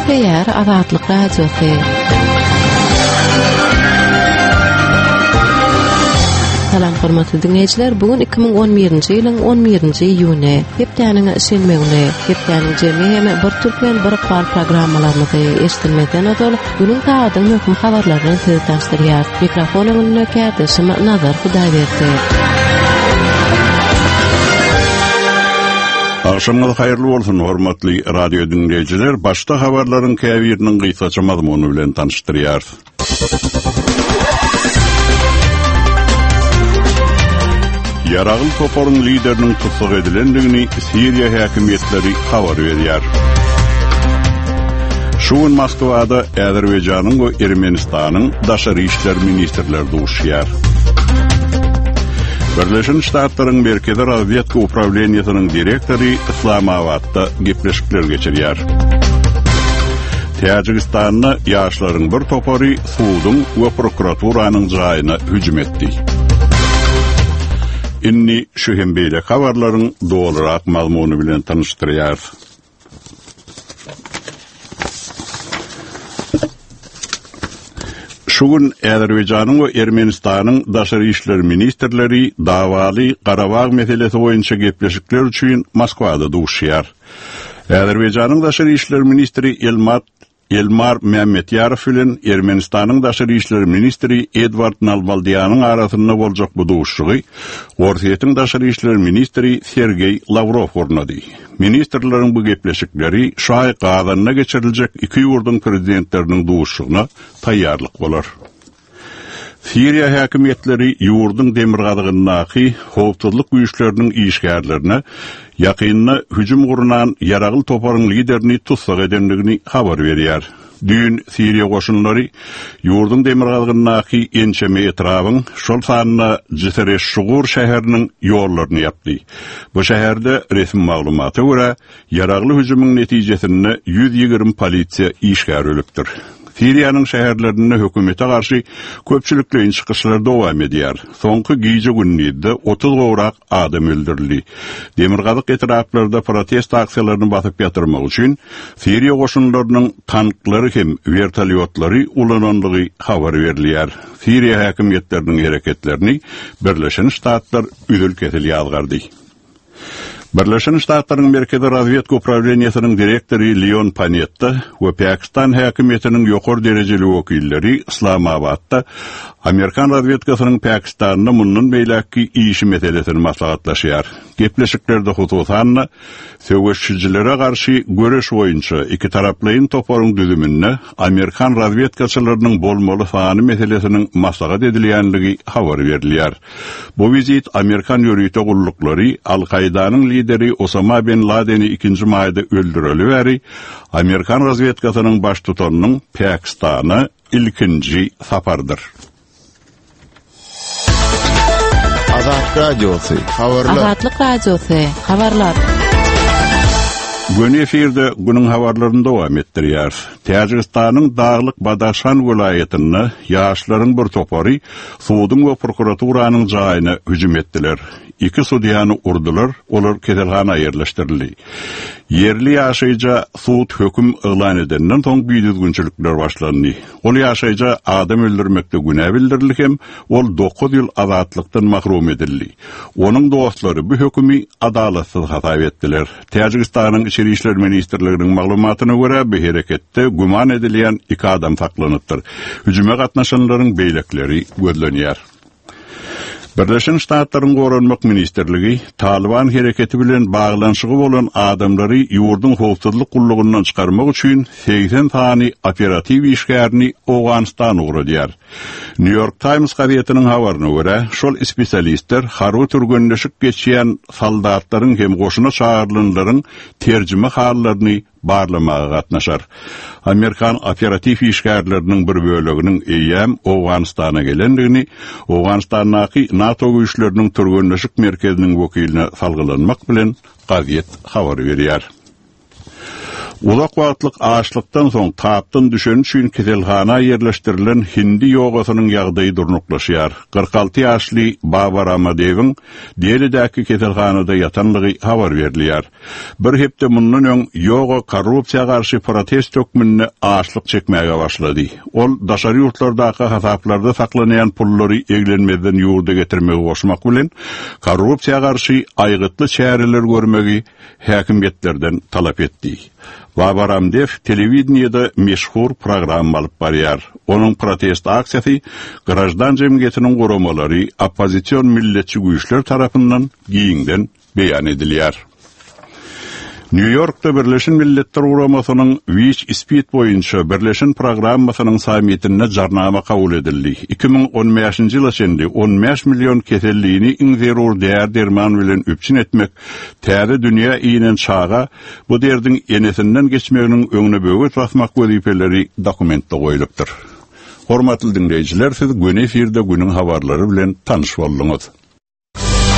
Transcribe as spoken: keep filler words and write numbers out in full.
Eýär Azatlyk Radiosu. Salam hormatly dinleýijiler, bugün iki bin on birinji ýylyň on birinji iýuny, hepdeniň şenbegini, hepdeniň jemy hem bir türkmen bir qal programmalaryny eşitmeden ödül, günüň taýdan möhüm habarlaryny size taşdyrýar. Mikrofonyň nökärde Şyma Nazar Hudaýberdi. Akşamlar hayırlı olsun hormatly radio dinleyijiler. Başta habarlaryň käbiriniň gysgaça mazmuny bilen tanıştyrýar. Yaragıl toporun liderinin tutsak edilendigini Siriya häkimetleri habar berýär. Şuun Moskwada Azerbaýjanyň we Ermenistanyň daşary işler ministrleri duşýar. Birleşen Ştatlaryň Merkezi Razvedka Upravleniýasynyň direktory Islamabadda gepleşikler geçirýär. Täjikistanyň ýaşlaryň bir topary suwdyň we prokuraturanyň jaýyna hüjüm etdi. Inni şu hem beýle habarlaryň dolarak mazmuny bilen tanıştyrýar. Şugun Azerbaýjanyň we Ermenistanyň daşary işler ministrleri dawaly Qarabağ meselesi boýunça gepleşikler üçin Moskwada duşýar. Azerbaýjanyň daşary işler ministri Elmat Elmar Mehmetýarow bilen Ermenistanyň daşary işler ministri Edward Nalbaldiýanyň arasynda boljak bu duşşugy Ortiýetiň daşary işler ministri Sergey Lavrov ornady. Ministrleriň bu gepleşikleri şahy gazanyna geçiriljek iki ýurdun prezidentleriniň duşşugyna taýýarlyk bolar. Siriya häkimetleri ýurdun demirgadygyny howpsuzlyk güýçleriniň işgärlerine ýakynna hüjüm gurunan Yaragıl toparyň liderini tutsak edenligini habar berýär. Dün Siriya goşunlary ýurdun demirgadygyny ençeme etrabyň şol sanyna Cisere Şugur şäheriniň ýollaryny ýapdy. Bu şäherde resmi maglumaty görä Yaraglı hüjümüň netijesinde yüz ýygrimi polisiýa işgär ölüpdir. Siriýanyň şäherlerinde hökümete garşy köpçülikle çykyşlar dowam edýär. Soňky giýje günlerinde otuz gowrak adam öldürildi. Demirgadyk etraplarynda protest aksiýalaryny basyp ýatyrmak üçin Siriya goşunlarynyň tanklary hem vertolyotlary ulananlygy habar berilýär. Siriya häkimetleriniň hereketlerini Birleşen Ştatlar üdül kesil ýazgardy. Birleşen Ştatlaryň Merkezi Razvedka Upravleniýasynyň direktory Leon Panetta we Pakistan häkimetiniň ýokary derejeli wekilleri Islamabadda Amerikan razvedkasynyň Pakistanyna mundan beýleki işi meselesini maslahatlaşýar. Gepleşiklerde hususan söwüşçilere garşy göreş boýunça iki taraplaryň toparyň düzümine Amerikan razvedkaçylarynyň bolmaly sany meselesiniň maslahat edilýänligi habar berilýär. Bu vizit Amerikan ýörüýte gullukları Al-Qaidanyň lideri Osama bin Laden'i ikinci maýda öldürülýär. Amerikan razvedkasynyň baş tutanynyň Pakistana ilkinji sapardyr. Azatlyk Radiosu, habarlar. Azatlyk Radiosu, habarlar. Gün efirde günün habarlaryny dowam etdirýär. Täjikistanyň Daglyk Badaxşan welaýatyny ýaşlaryň bir topary suwdyň we prokuraturanyň jaýyna hüjüm etdiler. İki sudiýany urdular, olar keselhana ýerleşdirildi. Yerli ýaşaýja suwd höküm elan edenden soň büýdüzgünçilikler başlandy. Ol ýaşaýja adam öldürmekde günä bildirildi hem ol dokuz ýyl azatlykdan mahrum edildi. Onuň dostlary bu hökümi adalatsyz hasap etdiler. Täjikistanyň içeri işler ministrliginiň maglumatyna görä bu hereketde güman edilýän iki adam saklanypdyr. Hüjüme gatnaşanlaryň beýlekleri gözlenýär. Birleşen Ştatlaryň Goranmak Ministerligi Taliban hereketi bilen baglanşygy bolan adamlary ýurdun howpsuzlyk gullugyndan çykarmak üçin seksen sany operativ işgärini Awganistana uğradýar. New York Times gazetiniň habaryna görä, şol spesialistler harby türgenleşik geçýän soldatlaryň hem goşuna çağırylanylaryň terjime hallaryny barlamaga gatnaşar. Amerikan operativ işgärleriniň bir böleginiň eýäm Awganistana gelendigini, Awganistanyň NATO güýçleriniň türgenleşik merkeziniň wekiline salgylanmak bilen gazet habar berýär. Uzak wagtlyk açlykdan soň tapdan düşen üçin keselhana yerleştirilen hindi ýogasynyň ýagdaýy durnuklaşýar. kırk alty ýaşly Babar Amadewiň diýeledäki keselhanada ýatanlygy habar berilýär. Bir hepde mundan öň ýoga korrupsiýa garşy protest hökmüne açlyk çekmäge başlady. Ol daşary ýurtlardaky hasaplarda saklanayan pullary eglenmeden ýurda getirmegi goşmak bilen korrupsiýa garşy aýgytly çäreler görmegi häkimetlerden talap etdi. Babar Amadew telewideniyada meşhur program alyp barýar. Onuň protest aksiýasy grajdan jemgyýetiniň guramalary oppozision milletçi güýçler tarapyndan giýinden beýan edilýär. New York'ta Birleşen Milletler Guramasynyň Wish Speed boýunça Birleşen Programmasynyň sammitine jarnama kabul edildi. iki ming on beşinji ýyl içinde on beş milyon keselligini iň zerur däýer derman bilen üpçün etmek, täze dünýä iýinen çaga bu derdiň enesinden geçmeginiň öňüne böwet basmak wezipelleri dokumentde goýulypdyr. Hormatly dinleýijiler, siz güne efirde günüň habarlary bilen tanyş bolduňyz.